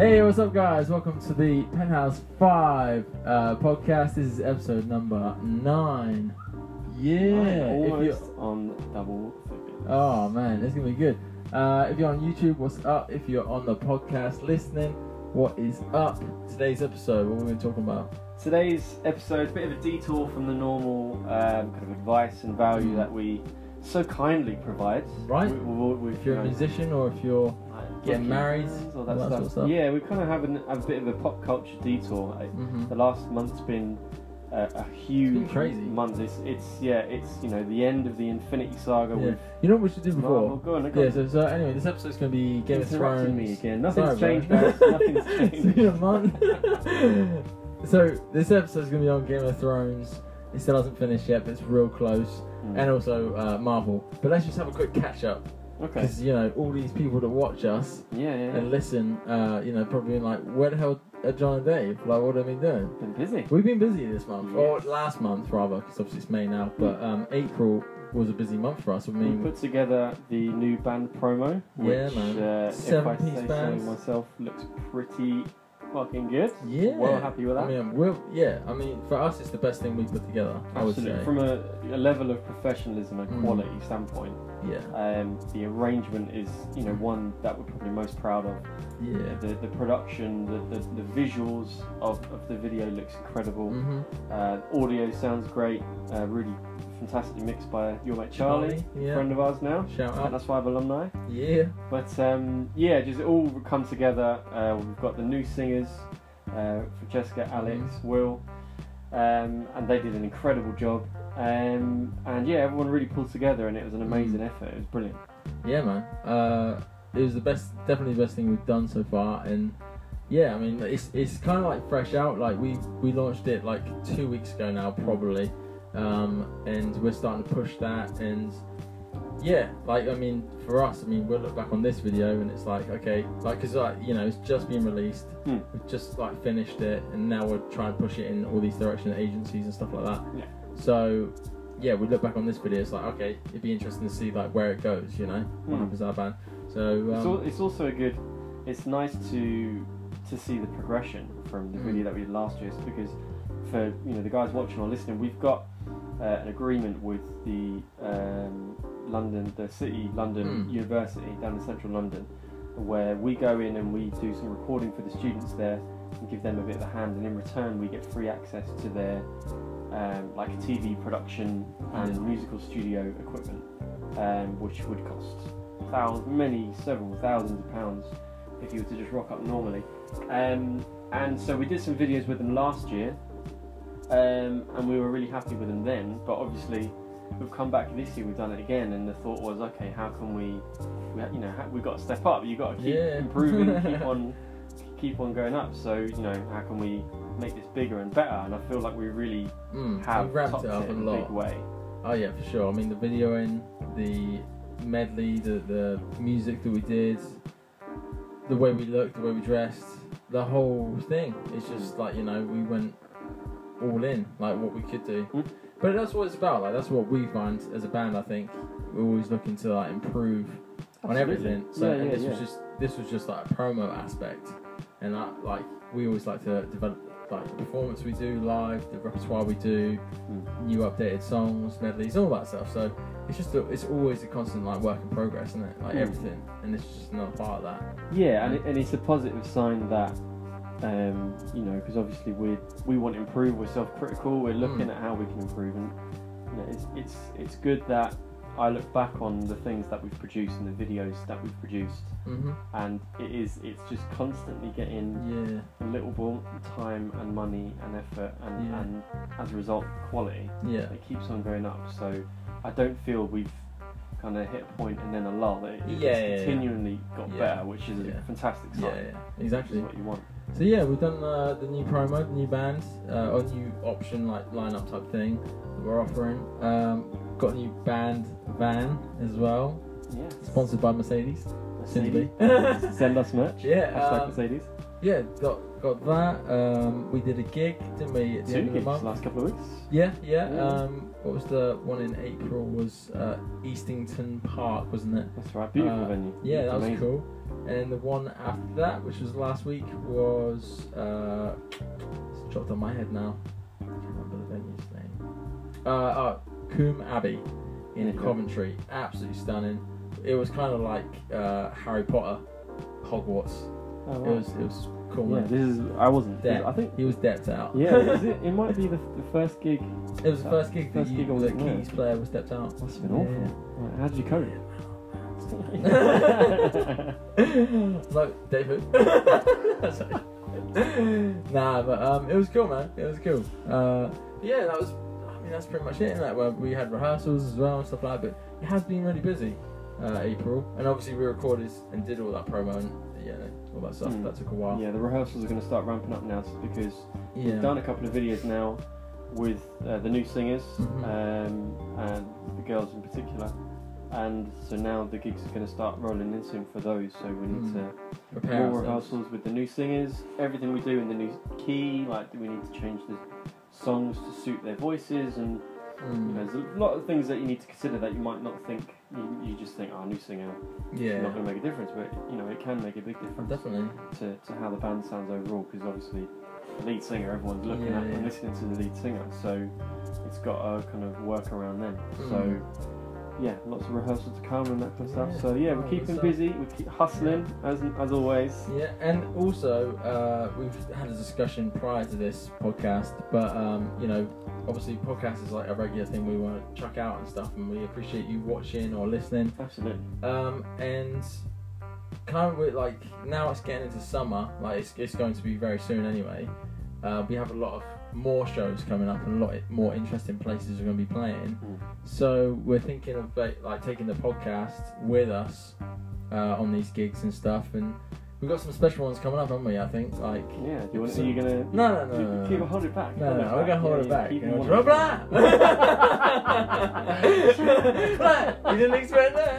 Hey, what's up, guys? Welcome to the Penthouse 5 podcast. This is episode number 9. Yeah. Almost on double figures. Oh, man, this is going to be good. If you're on YouTube, what's up? If you're on the podcast listening, what is up? Today's episode, what are we going to talk about? Today's episode is a bit of a detour from the normal kind of advice and value that we so kindly provide. Right. If you're a musician or if you're getting married, all that sort of stuff. Yeah, we kind of have a bit of a pop culture detour. The last month's been a huge crazy month. It's the end of the Infinity Saga. Yeah. You know what we should do before? Well, go on. Yeah. So anyway, this episode's going to be Game of Thrones. Me again. Nothing's changed, guys. Nothing's changed. It's been a month. So this episode's going to be on Game of Thrones. It still hasn't finished yet, but it's real close. And also Marvel. But let's just have a quick catch up. Okay. Because all these people that watch us and listen, probably been like, where the hell are John and Dave? Like, what have they been doing? Been busy. We've been busy this month, or last month rather, because obviously it's May now. But April was a busy month for us. I mean, we put together the new band promo, which, if I say so myself, looks pretty fucking good. Yeah. Well happy with that. I mean, for us, it's the best thing we put together. Absolutely. I would say. From a level of professionalism and quality standpoint. Yeah. The arrangement is, one that we're probably most proud of. Yeah. The production, the visuals of the video looks incredible. Audio sounds great. Really fantastically mixed by your mate Charlie, friend of ours now. Shout out. That's 5 alumni. Yeah. But just it all come together. We've got the new singers, for Jessica, Alex, Will, and they did an incredible job. Everyone really pulled together, and it was an amazing effort. It was brilliant. Yeah, man. It was definitely the best thing we've done so far, and yeah, I mean, it's kind of like fresh out. Like we launched it like 2 weeks ago now, probably, and we're starting to push that, and yeah, like I mean, for us, I mean, we'll look back on this video, and it's like, okay, like because it's just been released, we've just like finished it, and now we're trying to push it in all these direction agencies and stuff like that. Yeah. So, yeah, we look back on this video. It's like, okay, it'd be interesting to see like where it goes. What happens to our band. So it's also it's nice to see the progression from the video that we did last year, because for the guys watching or listening, we've got an agreement with the City London University down in central London, where we go in and we do some recording for the students there and give them a bit of a hand, and in return we get free access to their like TV production and musical studio equipment, which would cost several thousands of pounds if you were to just rock up normally. And so we did some videos with them last year, and we were really happy with them then. But obviously, we've come back this year, we've done it again, and the thought was, okay, how can we've got to step up. You've got to keep improving, keep on going up. So how can we make this bigger and better? And I feel like we really have ramped it up in a big way. Oh yeah, for sure. I mean, the videoing, the medley, the music that we did, the way we looked, the way we dressed, the whole thing. It's just like we went all in, like what we could do. But that's what it's about. Like that's what we find as a band. I think we're always looking to like improve on everything. So this was just like a promo aspect, and like we always like to develop like the performance we do live, the repertoire we do, new updated songs, medleys, all that stuff. So it's always a constant like work in progress, isn't it? Like everything, and it's just another part of that. Yeah, and it's a positive sign that because obviously we want to improve. We're self-critical. We're looking at how we can improve, and it's good that I look back on the things that we've produced and the videos that we've produced, and it's just constantly getting a little more time and money and effort, and as a result, quality. Yeah, it keeps on going up. So I don't feel we've kind of hit a point and then a lull. It's continually got better, which is a fantastic sign. Yeah, exactly. Which is what you want. So yeah, we've done the new promo, the new band, or new option like lineup type thing that we're offering. Got a new band van as well. Yeah. Sponsored by Mercedes. Send us merch. Yeah. Mercedes. Yeah, got that. We did a gig, didn't we? At the end of the month. Last couple of weeks. Yeah. What was the one in April? Was Eastington Park, wasn't it? That's right. Beautiful venue. Yeah, that was cool. And the one after that, which was last week, was it's dropped on my head now. I can't remember the venue's name. Coombe Abbey in Coventry. Absolutely stunning. It was kind of like Harry Potter, Hogwarts. Oh, wow. It was cool. Yeah, Man. I wasn't. Decked. I think he was decked out. Yeah, it might be the first gig. It was the first gig that I was the there. keys player was stepped out. Must have been awful. Like, how did you cope? Like David. Nah, but it was cool, man. It was cool. Yeah, that was. I mean, that's pretty much it. That where we had rehearsals as well and stuff like that. But it has been really busy, April, and obviously we recorded and did all that promo and all that stuff. That took a while. Yeah, the rehearsals are going to start ramping up now because we've done a couple of videos now with the new singers and the girls in particular. And so now the gigs are going to start rolling in soon for those. So we need to prepare more rehearsals with the new singers. Everything we do in the new key, like we need to change the songs to suit their voices, and there's a lot of things that you need to consider that you might not think. You just think, new singer, it's not going to make a difference, but it can make a big difference. Definitely. To how the band sounds overall, because obviously the lead singer, everyone's looking at and listening to the lead singer, so it's got to kind of work around them. So. Yeah, lots of rehearsal to come and that kind of stuff. So yeah, we're keeping busy, we keep hustling as always. Yeah, and also we've had a discussion prior to this podcast, but obviously podcast is like a regular thing we want to chuck out and stuff, and we appreciate you watching or listening. Absolutely. And kind of with, like, now it's getting into summer, like it's going to be very soon anyway. We have a lot of more shows coming up and a lot more interesting places we're going to be playing. So we're thinking of like taking the podcast with us on these gigs and stuff, and we've got some special ones coming up, haven't we? I think like are you gonna no keep it, hold it back? No, we're gonna hold it back. You didn't expect that.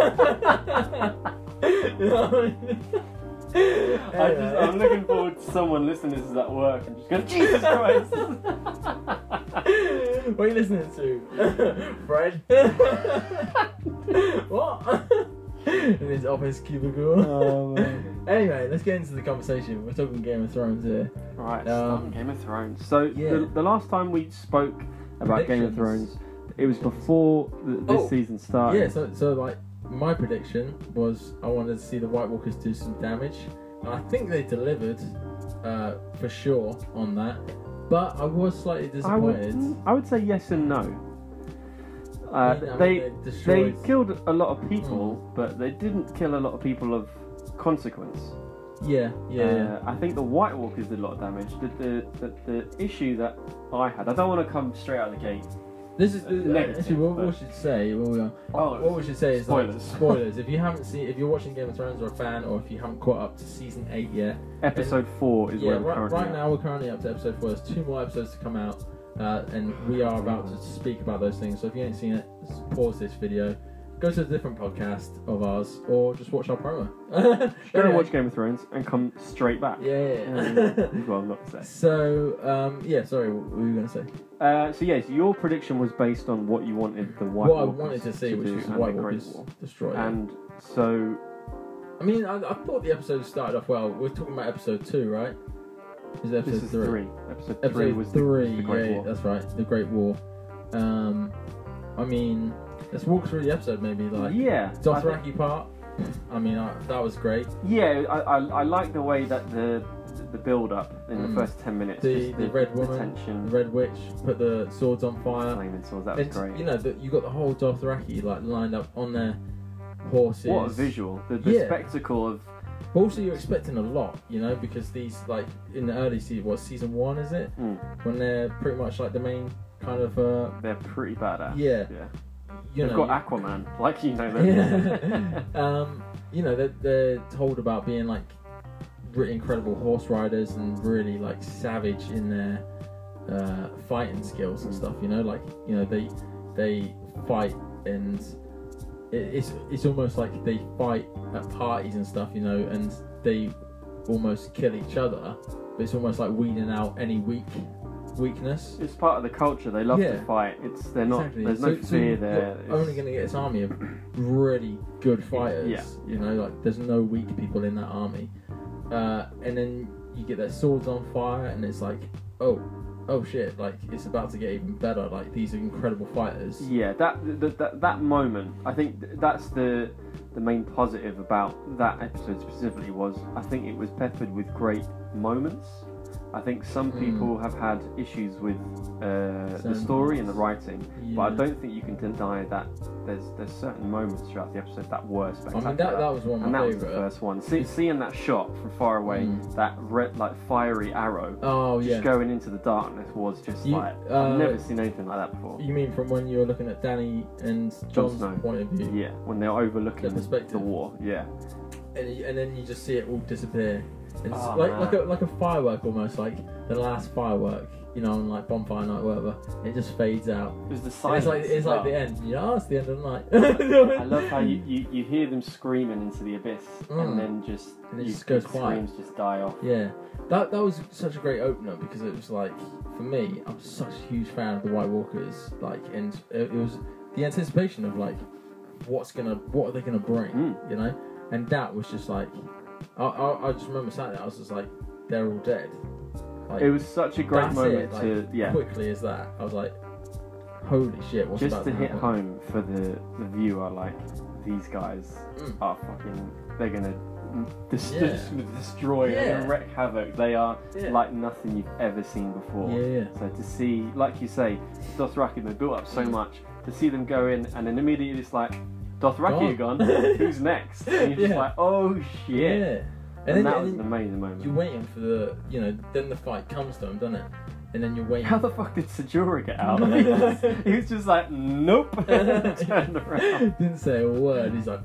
You know what I mean? I'm looking forward to someone listening to this at work and just going, Jesus Christ! What are you listening to? Fred? What? In his office cubicle. Oh, man. Anyway, let's get into the conversation. We're talking Game of Thrones here. Right, starting Game of Thrones. So the last time we spoke about Game of Thrones, it was before this season started. Yeah, so like, my prediction was I wanted to see the White Walkers do some damage. And I think they delivered for sure on that. But I was slightly disappointed. I would say yes and no. They killed a lot of people, but they didn't kill a lot of people of consequence. Yeah. I think the White Walkers did a lot of damage. The issue that I had, I don't want to come straight out of the gate. This is actually what we should say. What we should say is spoilers. Like, spoilers. If you're watching Game of Thrones or a fan, or if you haven't caught up to season 8 yet, episode 4 is where we're currently. Right now we're currently up to episode 4. There's 2 more episodes to come out, and we are about to speak about those things. So if you ain't seen it, just pause this video, go to a different podcast of ours, or just watch our promo. Go and watch Game of Thrones and come straight back. Yeah. That's what I'm not to say. So sorry, what were you going to say? So your prediction was based on what you wanted the White Walkers I wanted to see, which was White Walkers destroy. And so, I mean, I thought the episode started off well. We're talking about episode 2, right? Is it episode 3? Episode 3 was the Great War. That's right, the Great War. I mean, let's walk through the episode maybe. Like, Dothraki part. I mean, that was great. Yeah, I like the way that the build up in the first 10 minutes. The Red Woman, the Red Witch, put the swords on fire. Flaming swords, that was great. You know, you got the whole Dothraki like lined up on their horses. What a visual! The spectacle of. Also, you're expecting a lot, you know, because these, like, in the early season, season 1 is it? When they're pretty much like the main kind of. They're pretty badass. Yeah. They've got Aquaman, like you know. You know, they're told about being like really incredible horse riders and really like savage in their fighting skills and stuff. You know, like, you know, they fight, and it's almost like they fight at parties and stuff. You know, and they almost kill each other, but it's almost like weeding out any weak weakness. It's part of the culture. They love to fight. They're not. Exactly. There's no fear there. You're only going to get this army of really good fighters. Yeah. You know, like there's no weak people in that army. And then you get their swords on fire, and it's like, oh shit! Like it's about to get even better. Like these are incredible fighters. Yeah, that moment. I think that's the main positive about that episode specifically was I think it was peppered with great moments. I think some people have had issues with the story and the writing, but I don't think you can deny that there's certain moments throughout the episode that were spectacular. I mean, that was one of my favourite. And that was the first one. Seeing that shot from far away, that red, like fiery arrow, just going into the darkness was just like I've never seen anything like that before. You mean from when you were looking at Danny and Jon's point of view? Yeah, when they're overlooking the war. Yeah, and then you just see it all disappear. It's like a firework almost, like the last firework, you know, on like Bonfire Night, whatever. It just fades out. It was the silence. It's like the end. You know, it's the end of the night. I love how you hear them screaming into the abyss, and then just goes quiet. Screams just die off. Yeah, that was such a great opener because it was like, for me, I'm such a huge fan of the White Walkers. Like, and it was the anticipation of like, what are they gonna bring, you know? And that was just like. I just remember sat there, I was just like, they're all dead. Like, it was such a great moment quickly as that. I was like, holy shit, what's just about to to hit happen? home for the viewer, like, these guys are fucking, they're gonna destroy and wreak havoc. They are like nothing you've ever seen before. So to see, like you say, Dothraki, they built up so much, to see them go in and then immediately it's like, Dothraki are gone. Who's next? And you're just like, oh shit! Yeah. And that was an amazing moment. You're waiting for the, you know, then the fight comes to him, doesn't it? And then you're waiting. How the fuck did Sajura get out? He was just like, nope. Turned around. Didn't say a word. He's like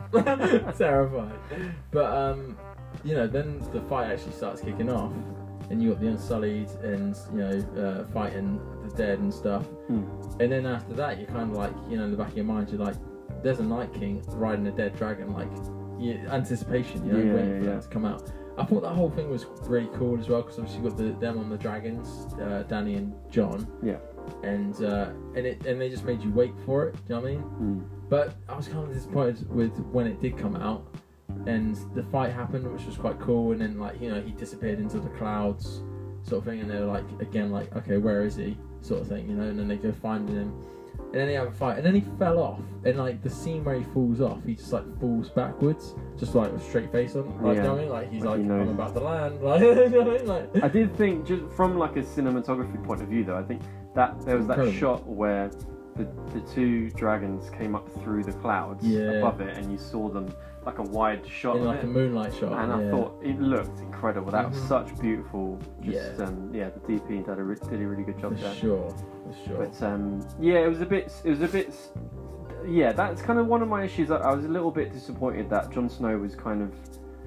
terrified. But you know, then the fight actually starts kicking off, and you got the Unsullied and you know fighting the dead and stuff. And then after that, you're kind of like, you know, in the back of your mind, you're like, there's a Night King riding a dead dragon, like anticipation, you know, waiting for that to come out. I thought that whole thing was really cool as well because obviously you got them on the dragons, Danny and Jon. Yeah. And they just made you wait for it. Do you know what I mean? But I was kind of disappointed with when it did come out, and the fight happened, which was quite cool. And then like, you know, he disappeared into the clouds, sort of thing. And they're like, again, like, okay, where is he, sort of thing, you know? And then they go finding him. And then they have a fight, and then he fell off, and like the scene where he falls off, he just like falls backwards, just like with straight face on, like, you know what I mean? Like he's like, I'm about to land, like, you know what I mean? Like, I did think, just from like a cinematography point of view though, I think that there was that shot where the two dragons came up through the clouds above it, and you saw them like a wide shot, like a moonlight shot, and I thought it looked incredible. That was such beautiful. Just, the DP did a really good job there. For sure. But it was a bit. Yeah, that's kind of one of my issues. I was a little bit disappointed that Jon Snow was kind of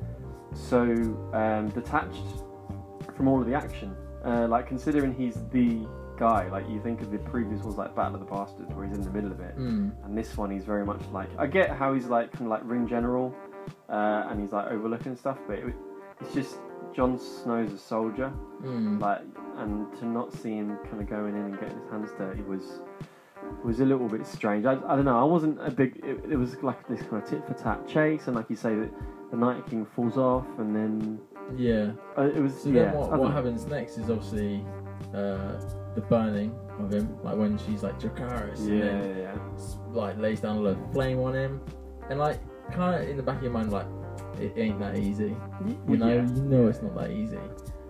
so detached from all of the action. Like considering he's the guy, like you think of the previous ones like Battle of the Bastards where he's in the middle of it, and this one he's very much like, I get how he's like kind of like ring general and he's like overlooking stuff, but it's just Jon Snow's a soldier, like, and to not see him kind of going in and getting his hands dirty was a little bit strange. I don't know, I wasn't a big, it was like this kind of tit for tat chase, and like you say that the Night King falls off, and then it was then what happens next is obviously the burning of him, like when she's like Dracarys, and then like lays down a load of flame on him, and like kind of in the back of your mind, like it ain't that easy, you know it's not that easy.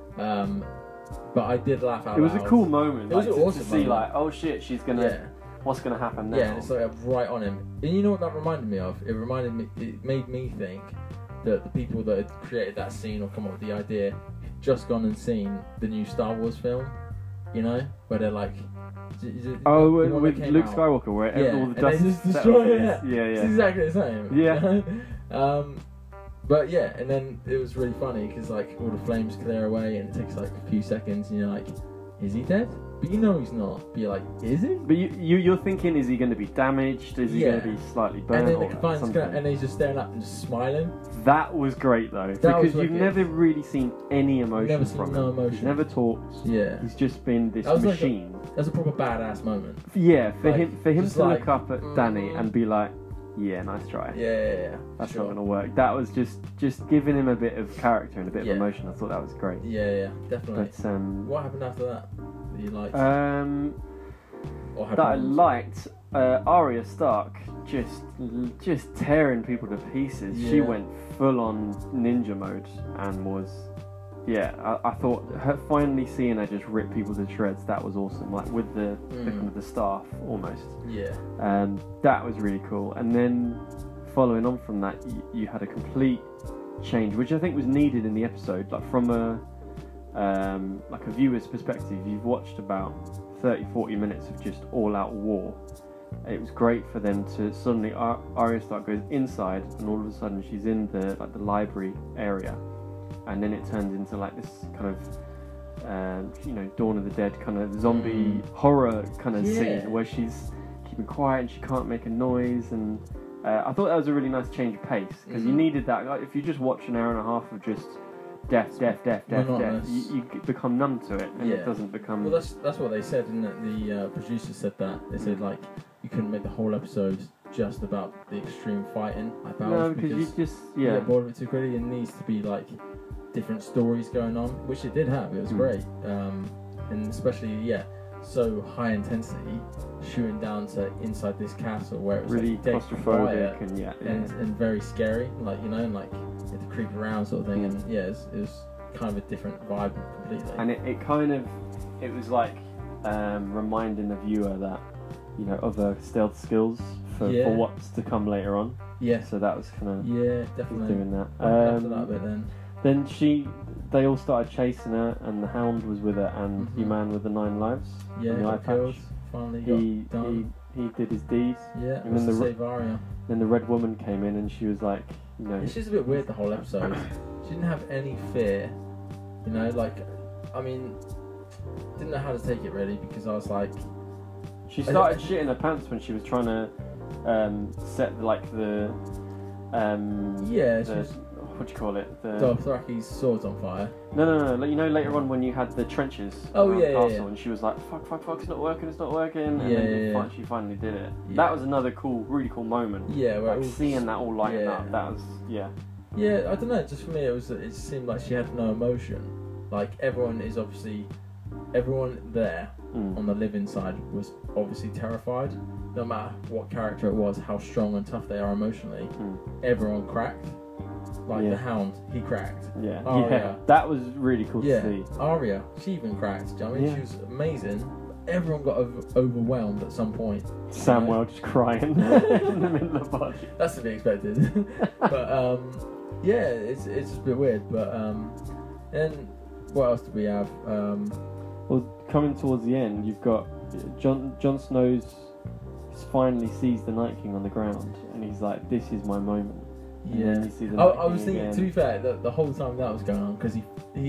But I did laugh out loud. It was a cool moment. It was awesome to see, like, oh shit, she's gonna. What's gonna happen now? Yeah, and it's like right on him. And you know what that reminded me of? It made me think that the people that had created that scene or come up with the idea had just gone and seen the new Star Wars film. You know, where they're like, with Luke Skywalker, where all the dust is destroyed. Yeah, it's exactly the same. Yeah. But yeah, and then it was really funny because like all the flames clear away and it takes like a few seconds and you're like, is he dead? but you know he's not. But you're like, is he? But you're thinking, is he going to be damaged? Is he going to be slightly burnt? And then or something? and he's just staring up and just smiling. That was great though, because you've never really seen any emotion from him. He's never talked. Yeah. He's just been this machine. That's a proper badass moment. Yeah, for him to like, look up at Danny and be like, yeah, nice try. Yeah. That's not going to work. That was just giving him a bit of character and a bit of emotion. I thought that was great. Yeah, definitely. But what happened after that you liked? That I liked, Arya Stark just tearing people to pieces. Yeah. She went full on ninja mode and was, I thought her finally seeing her just rip people to shreds. That was awesome. Like with the kind of the staff almost. Yeah. That was really cool. And then following on from that, you had a complete change, which I think was needed in the episode. Like from a viewer's perspective, you've watched about 30-40 minutes of just all-out war. It was great for them to suddenly Arya Stark goes inside, and all of a sudden she's in the library area, and then it turns into like this kind of Dawn of the Dead kind of zombie horror kind of scene where she's keeping quiet and she can't make a noise, and I thought that was a really nice change of pace, because you needed that. Like, if you just watch an hour and a half of just death, you become numb to it, and it doesn't become. Well, that's what they said, and the producers said that they said like you couldn't make the whole episode just about the extreme fighting. No, because you just you get bored of it too quickly. It needs to be like different stories going on, which it did have. It was great, and especially so high intensity shooting down to inside this castle where it was really like dead claustrophobic quiet and very scary, like and like you had to creep around sort of thing, and it was kind of a different vibe completely. And it was like reminding the viewer that other stealth skills for what's to come later on. Yeah. So that was kind of definitely doing that. After that bit then they all started chasing her, and the Hound was with her, and the man with the 9 lives. Yeah, the eye killed. patch. Finally got done. He did his deed. Yeah, and then save Arya. Then the Red Woman came in, and she was like, It's just a bit weird the whole episode. She didn't have any fear. Didn't know how to take it really, because I was like. She started shitting her pants when she was trying to set like the. What do you call it? The Dothraki's sword's on fire. No. Later on when you had the trenches. Oh yeah, castle, and she was like, "Fuck, it's not working." And then she finally did it. Yeah. That was another really cool moment. Yeah, where seeing that all lighting up. That was Yeah, I don't know. Just for me, it seemed like she had no emotion. Like everyone there on the living side was obviously terrified. No matter what character it was, how strong and tough they are emotionally, everyone cracked. Like the Hound, he cracked. Yeah. That was really cool to see. Arya, she even cracked. Do you know what I mean? She was amazing. Everyone got overwhelmed at some point. Samuel just crying in the middle of the body. That's to be expected. But it's just a bit weird. But and what else do we have? Well, coming towards the end, you've got Jon Snow's finally sees the Night King on the ground, and he's like, "This is my moment." And then you see the Night King I was thinking, again. to be fair, the whole time that was going on, because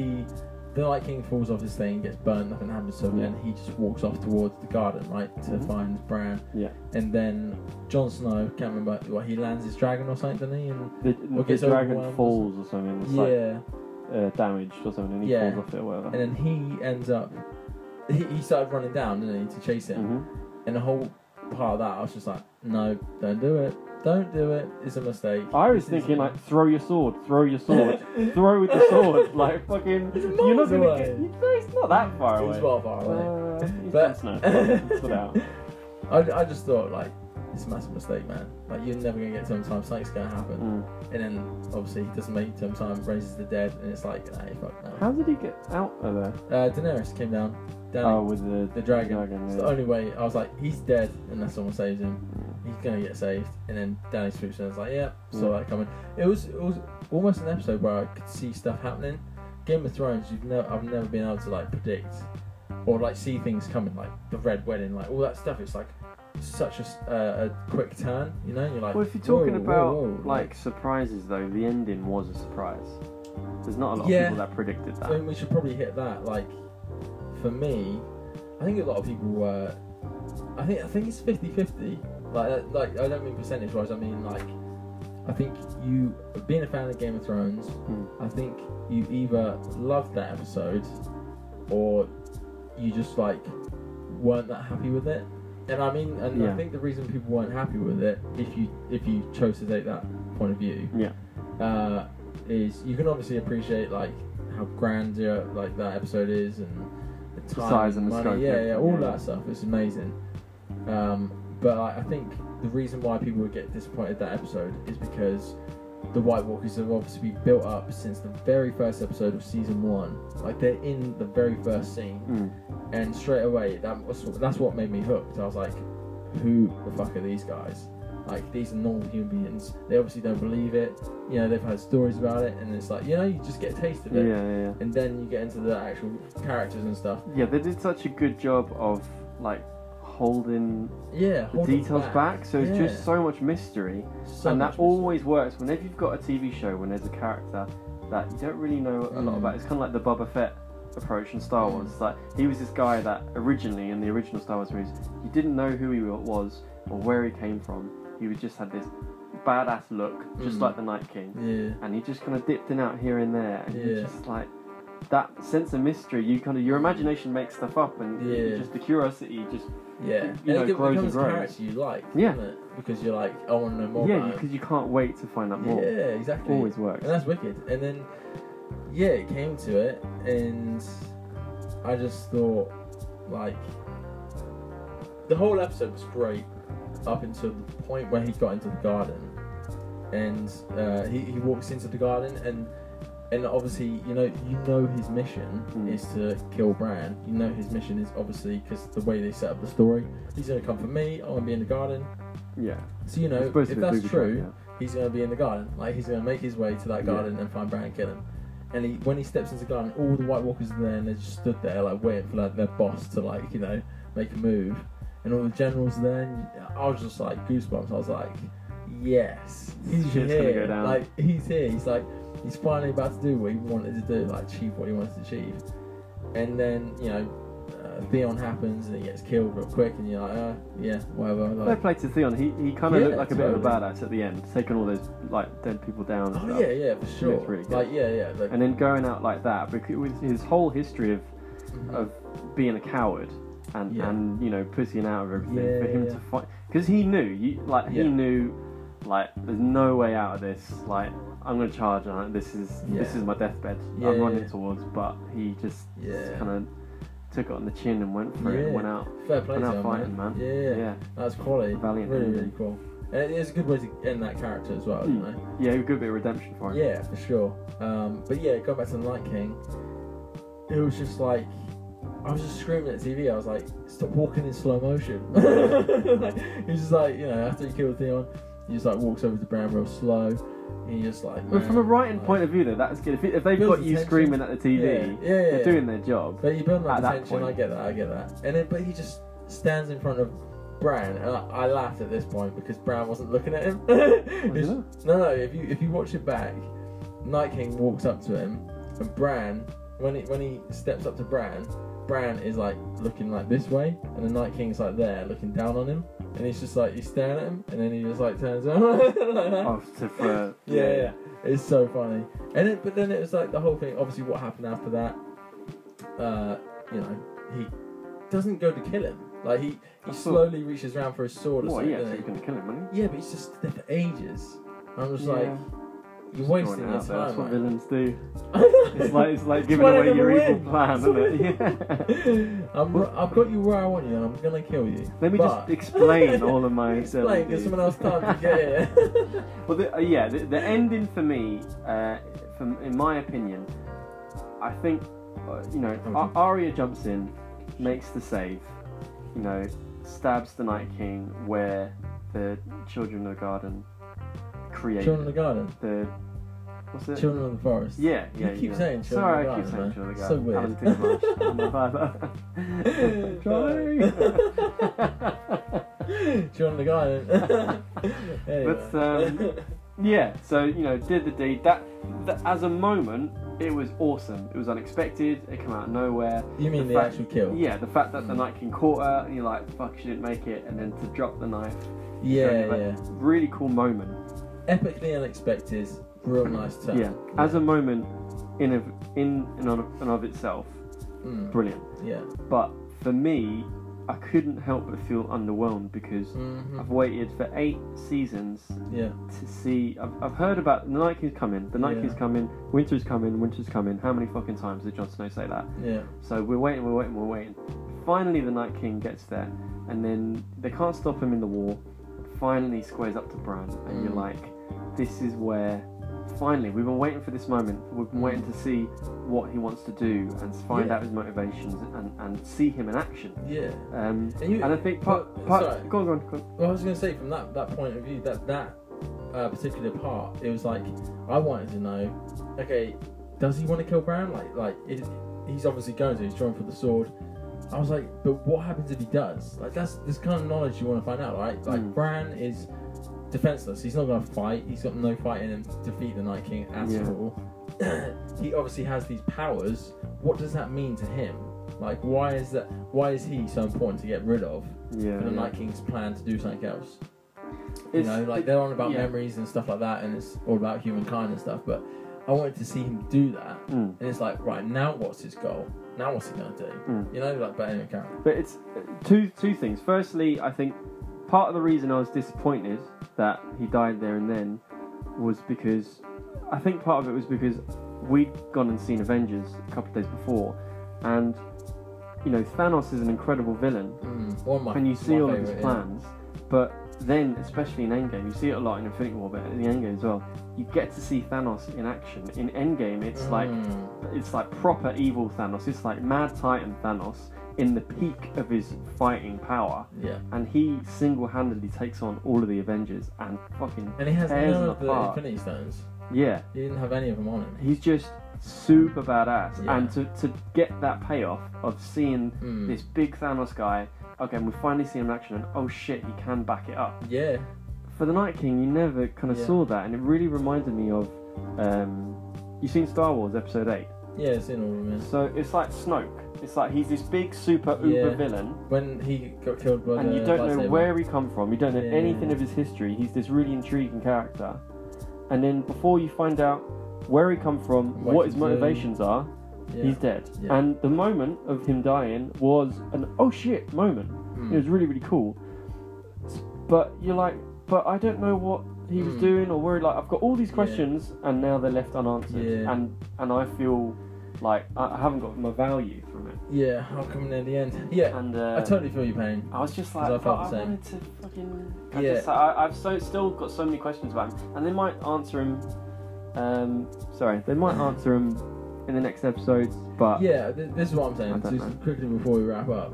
the Night King falls off his thing, gets burnt, nothing happens to him, and he just walks off towards the garden, right, to find Bran. Yeah. And then Jon Snow, can't remember he lands his dragon or something, doesn't he? And the dragon falls or something. It's like damaged or something, and he falls off it or whatever. And then he ends up. He started running down, didn't he, to chase him? And the whole part of that, I was just like, no, don't do it. Don't do it. It's a mistake. I was thinking like, throw your sword, throw with the sword, like fucking. You're not gonna get. It's not that far away. It's well far away. But no, I just thought like, it's a massive mistake, man. Like you're never gonna get to him time. Something's gonna happen, and then obviously he doesn't make it to him time. Raises the dead, and it's like, nah, fuck no. How did he get out of there? Daenerys came down. With the dragon. It's the only way. I was like, he's dead unless someone saves him. He's gonna get saved. And then Dany swoops in and I was like, saw that coming. It was almost an episode where I could see stuff happening. Game of Thrones, I've never been able to like predict or like see things coming, like the Red Wedding, like all that stuff. It's like such a quick turn, You're like, well, if you're talking about like surprises, though, the ending was a surprise. There's not a lot of people that predicted that. I mean, we should probably hit that. Like, for me, I think a lot of people were. I think it's 50-50. Like I don't mean percentage wise. I mean like, I think you being a fan of Game of Thrones. I think you either loved that episode, or you just like weren't that happy with it. And I mean, I think the reason people weren't happy with it, if you chose to take that point of view, is you can obviously appreciate like how grandeur like that episode is, and the time, size and the money, scope, all that stuff. It's amazing. But I think the reason why people would get disappointed that episode is because the White Walkers have obviously been built up since the very first episode of season 1. Like they're in the very first scene, and straight away that's what made me hooked. I was like, who the fuck are these guys? Like, these are normal human beings. They obviously don't believe it. You know, they've had stories about it, and it's like, you know, you just get a taste of it. Yeah. And then you get into the actual characters and stuff. Yeah, they did such a good job of like holding the holding details back. So it's just so much mystery, and that always works whenever you've got a TV show when there's a character that you don't really know a lot about. It's kind of like the Boba Fett approach in Star Wars. It's like he was this guy that originally in the original Star Wars movies you didn't know who he was or where he came from. He just had this badass look, just like the Night King, and he just kind of dipped in out here and there, and you just like that sense of mystery. You kind of your imagination makes stuff up, and just the curiosity just grows and grows. A character you like, doesn't it? Because you're like, I want to know more. Yeah, because you can't wait to find out more. Yeah, exactly. Always works, and that's wicked. And then it came to it, and I just thought like the whole episode was great up until the point where he got into the garden, and he walks into the garden, and obviously you know his mission is to kill Bran. You know his mission is obviously because the way they set up the story, he's gonna come for me. I want to be in the garden. Yeah. So you know if that's true, he's gonna be in the garden. Like he's gonna make his way to that garden and find Bran and kill him. And when he steps into the garden, all the White Walkers are there, and they just stood there like waiting for like their boss to like make a move. And all the generals are there, and I was just like goosebumps. I was like, yes, he's Shit's here. Gonna go down. Like he's here. He's like, he's finally about to do what he wanted to do, like achieve what he wanted to achieve. And then Theon happens, and he gets killed real quick, and you're like, whatever. Like, fair play to Theon. He kind of looked like a bit of a badass at the end, taking all those like dead people down. And stuff. Yeah, for sure. Really good. Like like, and then going out like that, because with his whole history of being a coward. And pussying out of everything for him to fight, because he knew he knew there's no way out of this. Like I'm gonna charge on it. This is my deathbed. I'm running towards, but he just kind of took it on the chin and went for it and went out. Fair play to him, fighting, man. Yeah, that's quality. Valiant, really cool. And it's a good way to end that character as well, isn't it? Yeah, a good bit of redemption for him. Yeah, for sure. But yeah, going back to the Night King, it was just like. I was just screaming at the TV. I was like, "Stop walking in slow motion!" He's just like, after he killed Theon, he just like walks over to Bran real slow. And he just like. But from a writing point of view, though, that's good. If they've got you screaming at the TV, they're doing their job. But you build up the tension. I get that. And then, but he just stands in front of Bran, and I laughed at this point because Bran wasn't looking at him. No. If you watch it back, Night King walks up to him, and Bran, when he steps up to Bran is like looking like this way, and the Night King's like there looking down on him, and he's just like he's staring at him, and then he just like turns around like that. Yeah. It's so funny. But then it was like the whole thing. Obviously, what happened after that? He doesn't go to kill him. Like he slowly reaches around for his sword or something. So he's gonna kill him, isn't he? Yeah, but he's just stood there for ages. I'm just like. You're wasting your time. That's what villains do. It's like giving away your evil plan, isn't it? Yeah. I've got you where I want you, and I'm gonna kill you. Let me just explain all of my. Explain. Give someone else time to get here. Well, the ending for me, in my opinion, I think Arya jumps in, makes the save, stabs the Night King where the Children of the Garden. Children of the Garden. What's it? Children of the Forest. Yeah. You keep saying Children of the Garden. Sorry, I keep saying Children of the So Garden. weird. I'm my father. Children of the Garden. Anyway. But so did the deed. That as a moment, it was awesome. It was unexpected. It came out of nowhere. You mean the actual kill? Yeah, the fact that the Night King caught her, and you're like, fuck, she didn't make it, and then to drop the knife. Yeah. Really cool moment. Epically unexpected. Real nice turn. Yeah. As a moment in and of itself, brilliant. Yeah. But for me, I couldn't help but feel underwhelmed because I've waited for 8 seasons to see. I've heard about the Night King's coming. The Night King's coming. Winter's coming. Winter's coming. How many fucking times did Jon Snow say that? Yeah. So we're waiting. Finally, the Night King gets there, and then they can't stop him in the war. Finally, squares up to Bran, and you're like, this is where. Finally, we've been waiting for this moment. We've been waiting to see what he wants to do and find out his motivations and see him in action. Yeah. And I think go on. Well, I was going to say from that point of view, that particular part, it was like I wanted to know. Okay, does he want to kill Bran? He's obviously going to. He's drawing for the sword. I was like, but what happens if he does? Like that's this kind of knowledge you want to find out, right? Like Bran is defenseless. He's not going to fight. He's got no fight in him to defeat the Night King at all. He obviously has these powers. What does that mean to him? Like, why is he so important to get rid of? For the Night King's plan to do something else. They're on about memories and stuff like that, and it's all about humankind and stuff. But I wanted to see him do that, and it's like, right now, what's his goal? Now, what's he going to do? But anyway, Karen. But it's two things. Firstly, I think part of the reason I was disappointed that he died there and then was because I think part of it was because we'd gone and seen Avengers a couple of days before, and Thanos is an incredible villain, and you see all of his plans, but then especially in Endgame, you see it a lot in Infinity War, but in the Endgame as well, you get to see Thanos in action. In Endgame, it's like proper evil Thanos. It's like Mad Titan Thanos in the peak of his fighting power, and he single-handedly takes on all of the Avengers and fucking and he has tears none them of the apart. Infinity Stones. Yeah, he didn't have any of them on him. He's just super badass, and to get that payoff of seeing this big Thanos guy, okay, and we finally see him in action, and oh shit, he can back it up. Yeah. For the Night King, you never kind of saw that, and it really reminded me of. You've seen Star Wars Episode 8? Yeah, it's in all of them. So it's like Snoke. It's like he's this big super uber villain. When he got killed by and you don't know lightsaber. where he come from. You don't know anything of his history. He's this really intriguing character. And then before you find out where he come from, what his motivations are, he's dead. Yeah. And the moment of him dying was an oh shit moment. It was really, really cool. But you're like, but I don't know what he was doing or where. Like, I've got all these questions and now they're left unanswered. Yeah. And I feel like I haven't got my value from it. Yeah, I'll come in at the end. Yeah, and I totally feel your pain. I was just like, I felt the same. wanted to fucking. I've still got so many questions about him, and they might answer him. They might answer him in the next episodes. But this is what I'm saying. Just quickly before we wrap up.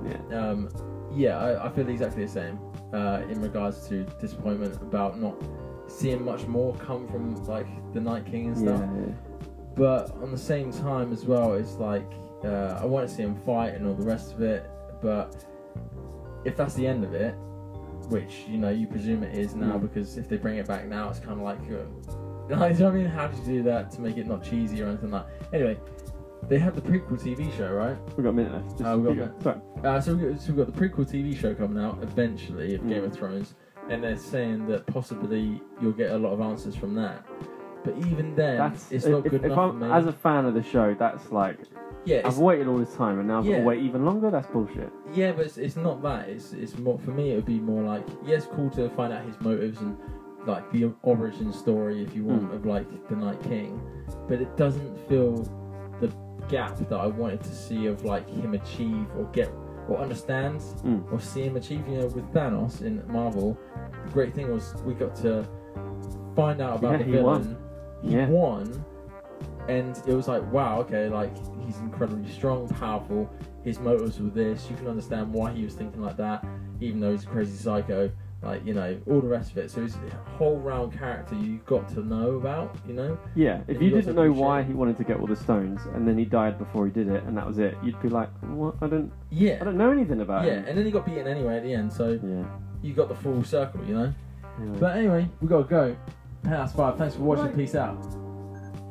I feel exactly the same in regards to disappointment about not seeing much more come from like the Night King and stuff. But on the same time as well, it's like I want to see him fight and all the rest of it. But if that's the end of it, which you presume it is now, because if they bring it back now, it's kind of like, you know what I mean? How do you do that to make it not cheesy or anything like that? Anyway, they have the prequel TV show, right? We've got a minute left. So we've got the prequel TV show coming out eventually of Game of Thrones, and they're saying that possibly you'll get a lot of answers from that. But even then, it's not good enough for me. As a fan of the show, that's like, I've waited all this time and now I've got to wait even longer. That's bullshit. Yeah, but it's not that. It's more, for me, it would be more like, it's cool to find out his motives and like the origin story, if you want, of like the Night King. But it doesn't fill the gap that I wanted to see of like him achieve or get or understand or see him achieve. With Thanos in Marvel, the great thing was we got to find out about the villain. He won, and it was like, wow, okay, like he's incredibly strong, powerful. His motives were this. You can understand why he was thinking like that, even though he's a crazy psycho. Like, all the rest of it. So he's a whole round character you've got to know about, Yeah, if you didn't know why he wanted to get all the stones and then he died before he did it and that was it, you'd be like, what? I don't know anything about him. Yeah, and then he got beaten anyway at the end, so you got the full circle, Anyway. But anyway, we got to go. Penthouse 5, thanks for watching. Peace out.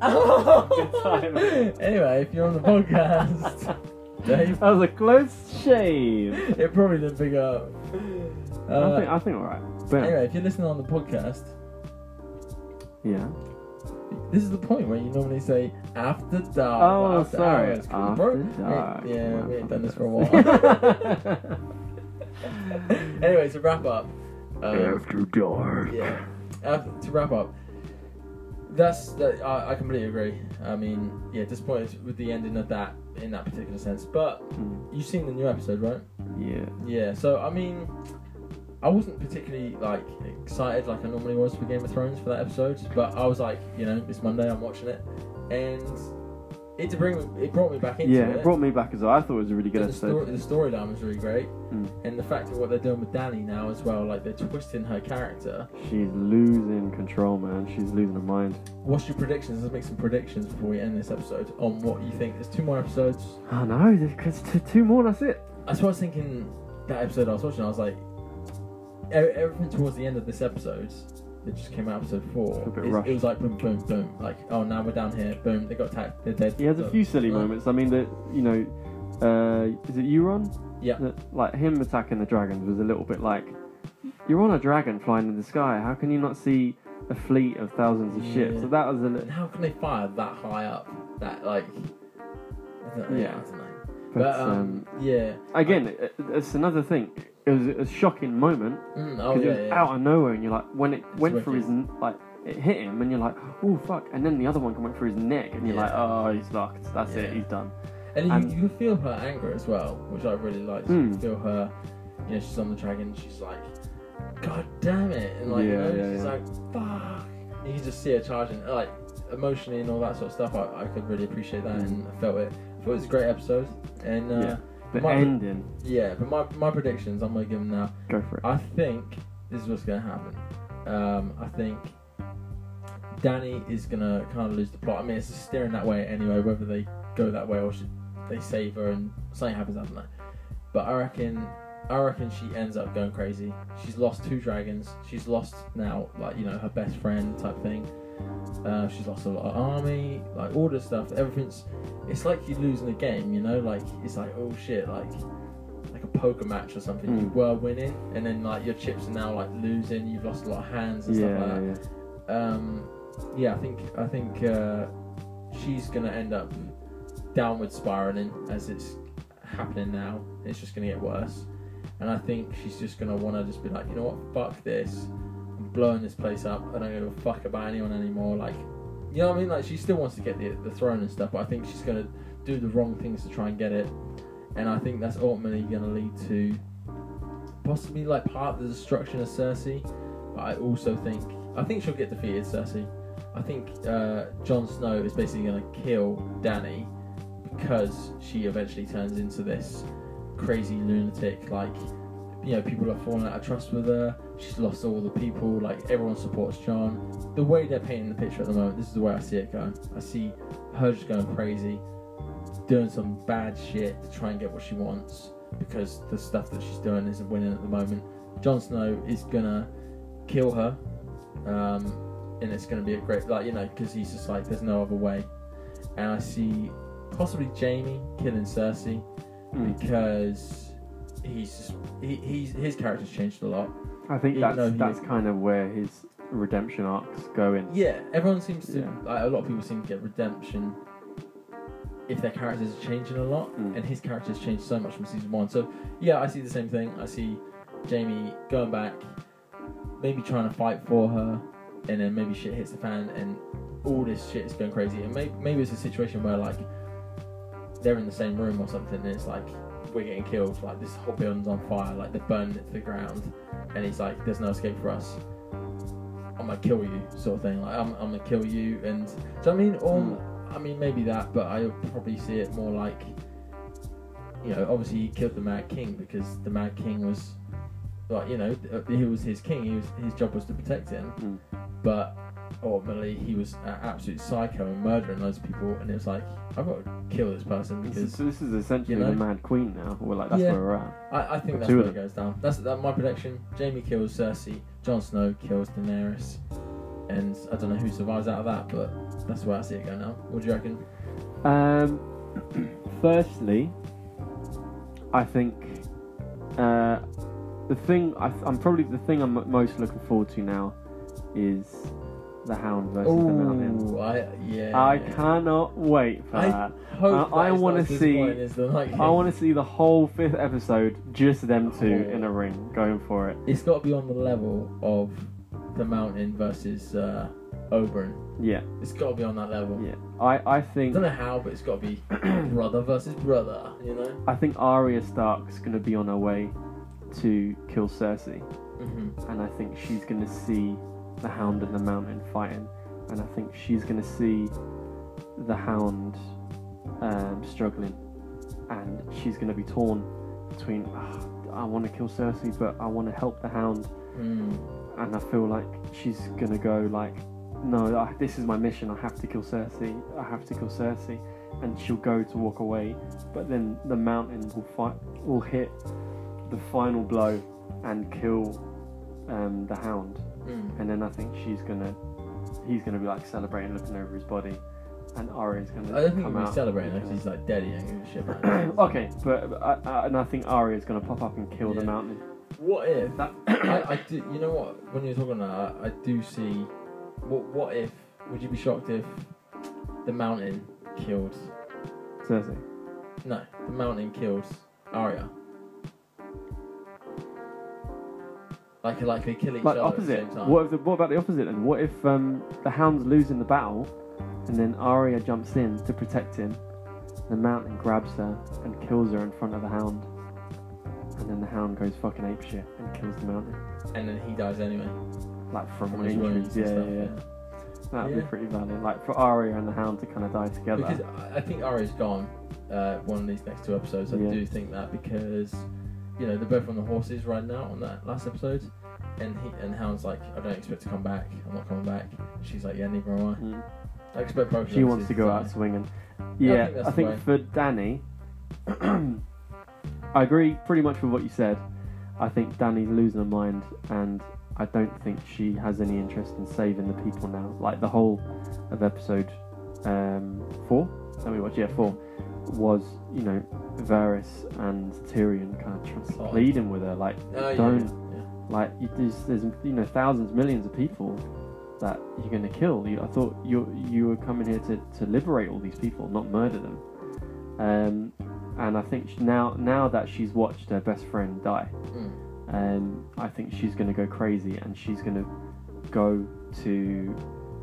Good time. Anyway, if you're on the podcast, Dave, That was a close shave. it probably didn't pick up. I think alright. Anyway, if you're listening on the podcast, Yeah. this is the point where you normally say after dark. Oh, after sorry. hours, 'cause After bro- dark. Yeah, we ain't done this for a while. Anyway, to wrap up. After dark. Yeah. To wrap up, I completely agree. I mean, yeah, disappointed with the ending of that in that particular sense. But you've seen the new episode, right? Yeah. Yeah. So I mean, I wasn't particularly like excited like I normally was for Game of Thrones for that episode, but I was like, you know, it's Monday, I'm watching it, and it brought me back into it. Yeah, it brought me back as well. I thought it was a really good And episode. the storyline was really great, and the fact of what they're doing with Dany now as well, like they're twisting her character. She's losing control, man. She's losing her mind. What's your predictions? Let's make some predictions before we end this episode on what you think. There's 2 more episodes. I know, because 2 more, that's it. That's what I was thinking. That episode I was watching, I was like, everything towards the end of this episode. It just came out episode 4. A bit It rushed. was like boom, boom, boom. Like, oh, now we're down here. Boom, they got attacked. They're dead. He has a few silly moments. I mean, is it Euron? Yeah. Like, him attacking the dragons was a little bit like, you're on a dragon flying in the sky. How can you not see a fleet of thousands of ships? Yeah. So that was a And little... how can they fire that high up? That, like... I don't know. But, yeah. Again, it's another thing. It was a shocking moment. Oh, Because yeah, it was yeah. out of nowhere, and you're like, when it went wicked. through his, like, it hit him, and you're like, oh fuck, and then the other one went through his neck, and you're Yeah. like, oh, he's locked, that's it, Yeah. he's done. And you can feel her anger as well, which I really liked. You can feel her, you know, she's on the dragon, she's like, God damn it, and like, she's like, fuck. You can just see her charging, like, emotionally and all that sort of stuff. I could really appreciate that, and I felt it. I thought it was a great episode, and The ending. Yeah, but my predictions, I'm gonna give them now. Go for it. I think this is what's gonna happen. I think Dany is gonna kind of lose the plot. I mean, it's steering that way anyway. Whether they go that way or they save her and something happens, I don't know. But I reckon she ends up going crazy. She's lost 2 dragons. She's lost now, like, you know, her best friend type thing. She's lost a lot of army, like all this stuff. It's like you're losing a game, you know. Like it's like, oh shit, like a poker match or something. You were winning, and then like your chips are now like losing. You've lost a lot of hands and stuff like that. Yeah, I think she's gonna end up downward spiraling as it's happening now. It's just gonna get worse, and I think she's just gonna want to just be like, you know what, fuck this. I'm blowing this place up. I don't give a fuck about anyone anymore. Like, you know what I mean? Like, she still wants to get the throne and stuff, but I think she's gonna do the wrong things to try and get it, and I think that's ultimately gonna lead to possibly like part of the destruction of Cersei. But I also think she'll get defeated, Cersei. I think Jon Snow is basically gonna kill Dany because she eventually turns into this crazy lunatic. Like, you know, people are falling out of trust with her. She's lost all the people. Like, everyone supports Jon. The way they're painting the picture at the moment, this is the way I see it going. I see her just going crazy, doing some bad shit to try and get what she wants because the stuff that she's doing isn't winning at the moment. Jon Snow is gonna kill her, and it's gonna be a great, like, you know, because he's just like, there's no other way. And I see possibly Jaime killing Cersei because his character's changed a lot. I think Even that's kind of where his redemption arc's going. Yeah, everyone seems to, like, a lot of people seem to get redemption if their characters are changing a lot, and his character's changed so much from season 1. So yeah, I see the same thing. I see Jaime going back, maybe trying to fight for her, and then maybe shit hits the fan and all this shit is going crazy. And maybe it's a situation where like they're in the same room or something, and it's like, we're getting killed, like this whole building's on fire, like they're burning it to the ground, and he's like, there's no escape for us, I'm gonna kill you, sort of thing. Like, I'm gonna kill you. And so I mean, I mean, maybe that, but I would probably see it more like, you know, obviously he killed the Mad King because the Mad King was, like, you know, he was his king. His job was to protect him, but ultimately he was an absolute psycho and murdering loads of people. And it was like, I've got to kill this person because this is essentially, you know, the Mad Queen now. We're like, that's where we're at. I think that's where it goes down. That's my prediction. Jaime kills Cersei. Jon Snow kills Daenerys. and I don't know who survives out of that, but that's where I see it going now. What do you reckon? Firstly, I think the thing I'm most looking forward to now is the Hound versus the Mountain. I cannot wait for that. I want to see. I want to see the whole 5th episode, just them two in a ring going for it. It's got to be on the level of the Mountain versus Oberyn. Yeah, it's got to be on that level. Yeah, I think. I don't know how, but it's got to be brother versus brother. You know. I think Arya Stark's going to be on her way to kill Cersei, and I think she's going to see the Hound and the Mountain fighting, and I think she's going to see the Hound struggling, and she's going to be torn between I want to kill Cersei, but I want to help the Hound, and I feel like she's going to go like, no, this is my mission, I have to kill Cersei, and she'll go to walk away, but then the Mountain will hit the final blow and kill the Hound. And then I think he's gonna be like celebrating, looking over his body, and Arya's gonna. I don't think come he'll be out celebrating because he's like dead. He ain't gonna shit about it. Okay, but I think Arya's gonna pop up and kill the Mountain. What if? I do. You know what? When you're talking about that, I do see. What if? Would you be shocked if the Mountain killed Cersei? No, the Mountain killed Arya. Like they kill each other opposite. at the same time. What about the opposite then? What if the Hound's losing the battle, and then Arya jumps in to protect him, the Mountain grabs her and kills her in front of the Hound, and then the Hound goes fucking apeshit and kills the Mountain. And then he dies anyway. Like from his wounds. Yeah. That'd be pretty valid. Like for Arya and the Hound to kind of die together. Because I think Arya's gone one of these next 2 episodes. I do think that because. You know, they're both on the horses right now on that last episode, and Hound's like, I don't expect to come back. I'm not coming back. She's like, yeah, neither am I. I expect both. She wants to go out swinging. Yeah, I think for Dany, I agree pretty much with what you said. I think Dany's losing her mind, and I don't think she has any interest in saving the people now. Like the whole of episode 4 that we watched, 4 was, you know, Varys and Tyrion kind of pleading with her, like, like there's you know thousands, millions of people that you're going to kill. I thought you were coming here to liberate all these people, not murder them. And I think now that she's watched her best friend die, I think she's going to go crazy, and she's going to go to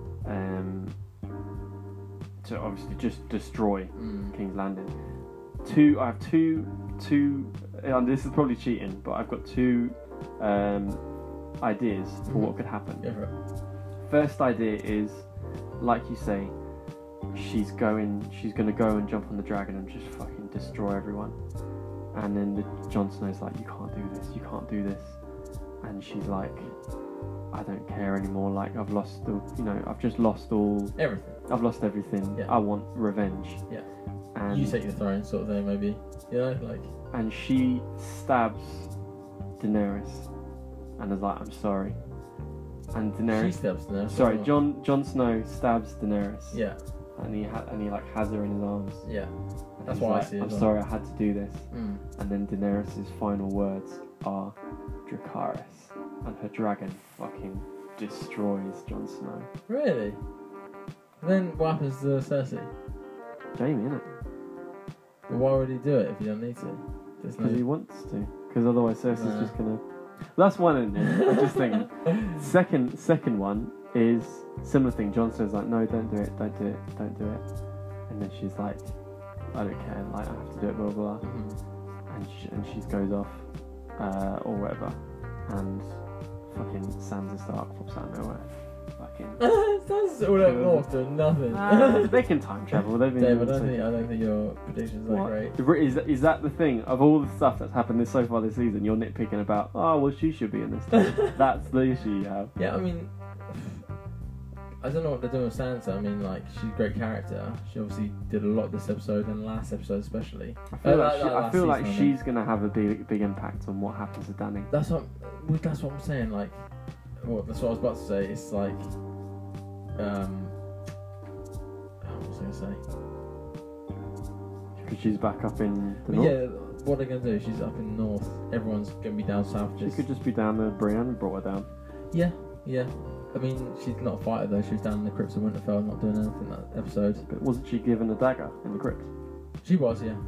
obviously just destroy King's Landing. I have two, and this is probably cheating, but I've got 2 ideas for what could happen. First idea is, like you say, she's going to go and jump on the dragon and just fucking destroy everyone. And then Jon Snow's like, you can't do this, and she's like, I don't care anymore. Like I've just lost everything. I've lost everything. Yeah. I want revenge. Yeah. And you take the throne, sort of thing, maybe. You know, like. And she stabs Daenerys, and is like, I'm sorry. And Daenerys. She stabs Daenerys. Sorry, Jon Snow stabs Daenerys. Yeah. And he like has her in his arms. Yeah. That's why I see it. I'm sorry, I had to do this. And then Daenerys' final words are Dracarys, and her dragon fucking destroys Jon Snow. Really? Then what happens to Cersei? Jaime, innit? But why would he do it if he don't need to? Because he wants to. Because otherwise Cersei's just gonna. That's one, isn't it? I'm just thinking. Second one is similar thing. Jon says like, no, don't do it, don't do it, don't do it. And then she's like, I don't care, like I have to do it, blah blah. And she goes off, or whatever, and fucking Sansa Stark pops out of nowhere. Fucking. That's all that north to nothing. They can time travel. They've been. Dave, I don't think your predictions are great. Is that the thing of all the stuff that's happened so far this season? You're nitpicking about. Oh well, she should be in this. That's the issue you have. Yeah, I mean, I don't know what they're doing with Sansa. I mean, like, she's a great character. She obviously did a lot this episode and last episode especially. I feel like she's gonna have a big impact on what happens to Dany. That's what I'm saying. Like, that's what I was about to say. It's like what was I going to say? Because she's back up in the But north. yeah, what they're going to do, she's up in the north, everyone's going to be down south. She could just be down there. Brienne brought her down. Yeah. I mean, she's not a fighter though, she was down in the crypts of Winterfell not doing anything that episode. But wasn't she given a dagger in the crypt? She was, yeah.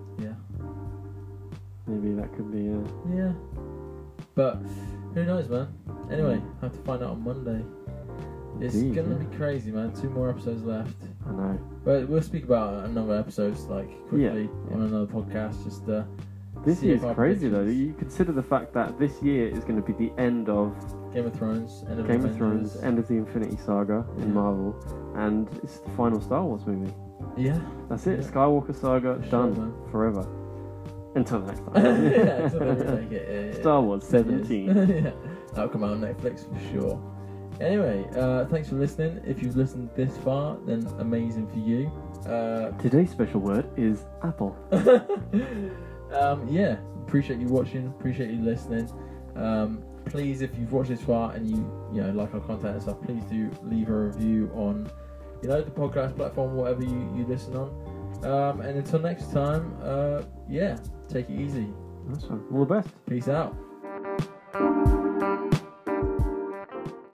Maybe that could be. Yeah. But who knows, man? Anyway, I have to find out on Monday. It's Indeed, gonna yeah. be crazy, man. 2 more episodes left. I know. But we'll speak about another episodes quickly Yeah. on another podcast. Just This see year's if our crazy though. predictions- You consider the fact that this year is going to be the end of Game of Thrones, end of Game of Avengers. Thrones, end of the Infinity Saga in Yeah. Marvel, and it's the final Star Wars movie. Yeah. That's it. Yeah. Skywalker Saga For sure, done man. forever. Until the next yeah, time. until they remake it. Yeah. Star Wars 10 years. 17. Yeah, that'll come out on Netflix for sure. Anyway, thanks for listening. If you've listened this far, then amazing for you. Today's special word is apple. Yeah, appreciate you watching, appreciate you listening. Please, if you've watched this far and you like our content and stuff, please do leave a review on the podcast platform, whatever you listen on. And until next time, take it easy. That's fine. All the best. Peace out.